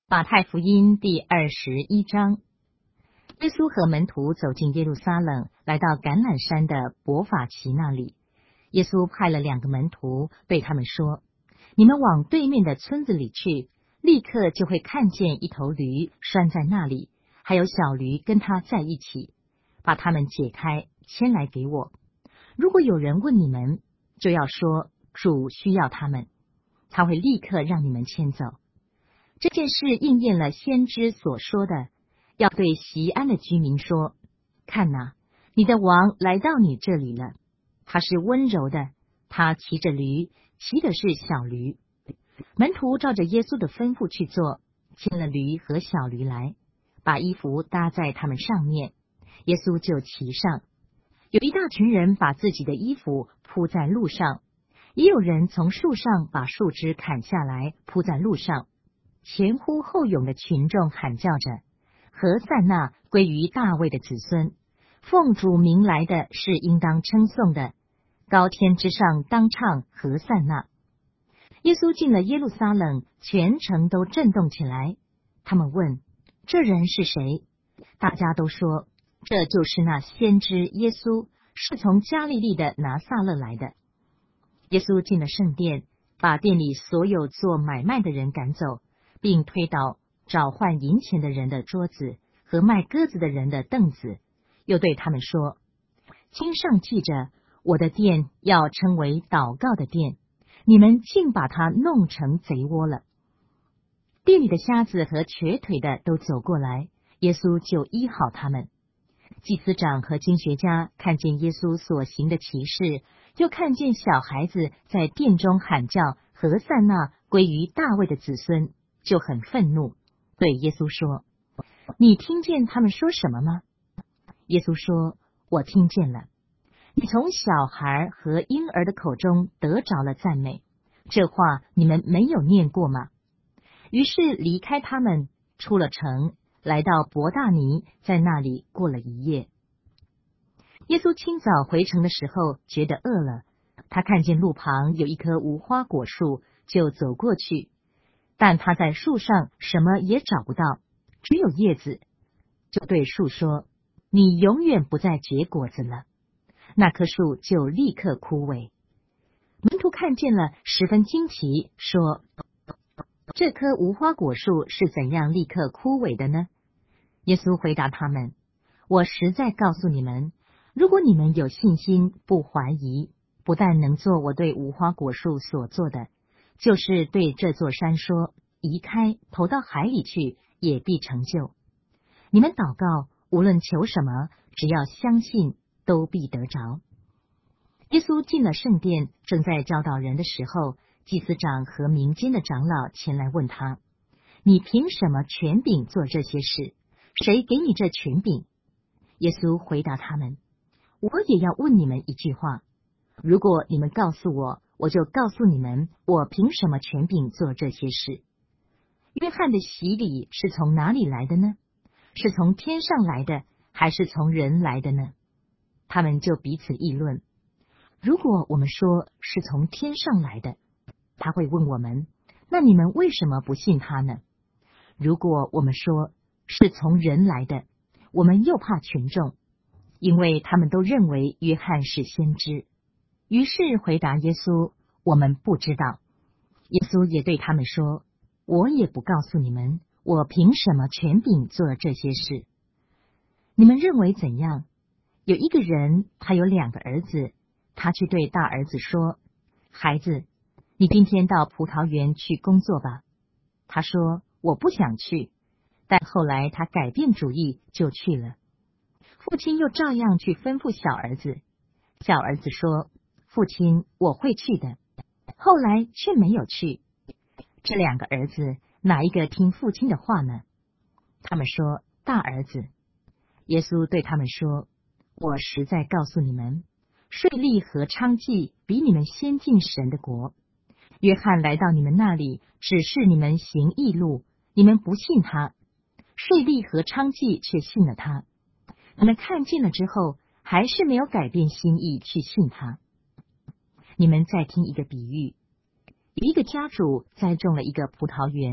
马太福音第21章，耶稣和门徒走进耶路撒冷，来到橄榄山的伯法其那里。耶稣派了2个门徒，对他们说：你们往对面的村子里去，立刻就会看见一头驴拴在那里，还有小驴跟它在一起，把它们解开，牵来给我。如果有人问你们，就要说主需要他们，他会立刻让你们牵走。这件事应验了先知所说的，要对锡安的居民说：看哪，你的王来到你这里了，他是温柔的，他骑着驴，骑的是小驴。门徒照着耶稣的吩咐去做，牵了驴和小驴来，把衣服搭在他们上面，耶稣就骑上。有一大群人把自己的衣服铺在路上，也有人从树上把树枝砍下来铺在路上。前呼后拥的群众喊叫着：何塞那归于大卫的子孙，奉主名来的是应当称颂的，高天之上当唱何塞那。耶稣进了耶路撒冷，全城都震动起来。他们问：这人是谁？大家都说：这就是那先知耶稣，是从加利利的拿撒勒来的。耶稣进了圣殿，把店里所有做买卖的人赶走，并推倒找换银钱的人的桌子和卖鸽子的人的凳子，又对他们说：经上记着，我的殿要称为祷告的殿，你们竟把它弄成贼窝了。店里的瞎子和瘸腿的都走过来，耶稣就医好他们。祭司长和经学家看见耶稣所行的奇事，又看见小孩子在殿中喊叫何塞那归于大卫的子孙，就很愤怒，对耶稣说：你听见他们说什么吗？耶稣说：我听见了。你从小孩和婴儿的口中得着了赞美，这话你们没有念过吗？于是离开他们，出了城，来到伯大尼，在那里过了一夜。耶稣清早回城的时候，觉得饿了，他看见路旁有一棵无花果树，就走过去，但他在树上什么也找不到，只有叶子，就对树说：你永远不再结果子了。那棵树就立刻枯萎。门徒看见了，十分惊奇，说：这棵无花果树是怎样立刻枯萎的呢？耶稣回答他们：我实在告诉你们，如果你们有信心，不怀疑，不但能做我对无花果树所做的，就是对这座山说：移开，投到海里去，也必成就。你们祷告，无论求什么，只要相信，都必得着。耶稣进了圣殿，正在教导人的时候，祭司长和民间的长老前来问他：你凭什么权柄做这些事？谁给你这权柄？耶稣回答他们：我也要问你们一句话，如果你们告诉我，我就告诉你们，我凭什么权柄做这些事。约翰的洗礼是从哪里来的呢？是从天上来的，还是从人来的呢？他们就彼此议论。如果我们说是从天上来的，他会问我们：那你们为什么不信他呢？如果我们说是从人来的，我们又怕群众，因为他们都认为约翰是先知。于是回答耶稣：我们不知道。耶稣也对他们说：我也不告诉你们，我凭什么权柄做这些事。你们认为怎样？有一个人，他有2个儿子，他去对大儿子说：孩子，你今天到葡萄园去工作吧。他说：我不想去。但后来他改变主意，就去了。父亲又照样去吩咐小儿子。小儿子说：父亲，我会去的。后来却没有去。这2个儿子，哪一个听父亲的话呢？他们说：大儿子。耶稣对他们说：我实在告诉你们，税吏和娼妓比你们先进神的国。约翰来到你们那里，指示你们行义路，你们不信他；税吏和娼妓却信了他。你们看见了之后，还是没有改变心意去信他。你们再听一个比喻：有一个家主栽种了一个葡萄园，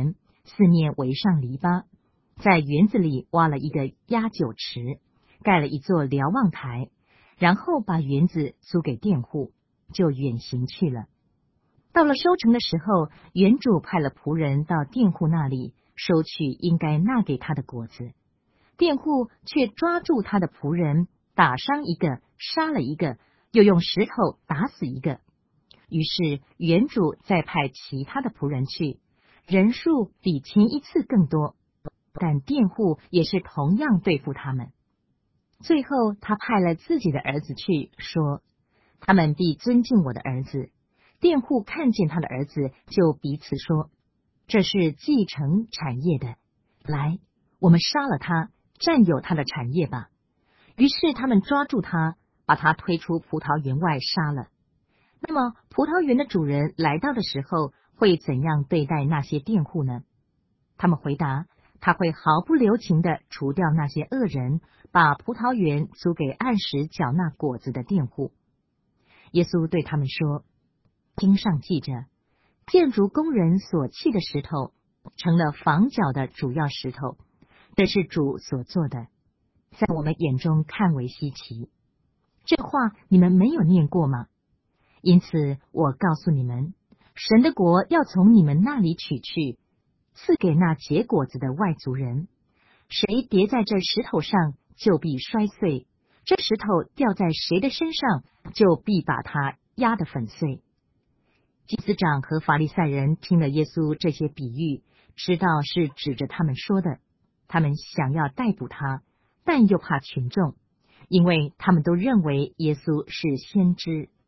四面围上篱笆，在园子里挖了一个压酒池，盖了一座瞭望台，然后把园子租给佃户，就远行去了。到了收成的时候，园主派了仆人到佃户那里收取应该纳给他的果子，佃户却抓住他的仆人，打伤一个，杀了一个，又用石头打死一个。于是园主再派其他的仆人去，人数比前一次更多，但佃户也是同样对付他们。最后他派了自己的儿子去，说：他们必尊敬我的儿子。佃户看见他的儿子，就彼此说：这是继承产业的，来，我们杀了他，占有他的产业吧。于是他们抓住他，把他推出葡萄园外杀了。那么葡萄园的主人来到的时候，会怎样对待那些佃户呢？他们回答：他会毫不留情地除掉那些恶人，把葡萄园租给按时缴纳果子的佃户。耶稣对他们说：经上记着，建筑工人所弃的石头，成了房角的主要石头，这是主所做的，在我们眼中看为稀奇。这话你们没有念过吗？因此我告诉你们，神的国要从你们那里取去，赐给那结果子的外族人。谁跌在这石头上，就必摔碎；这石头掉在谁的身上，就必把他压得粉碎。祭司长和法利赛人听了耶稣这些比喻，知道是指着他们说的，他们想要逮捕他，但又怕群众，因为他们都认为耶稣是先知。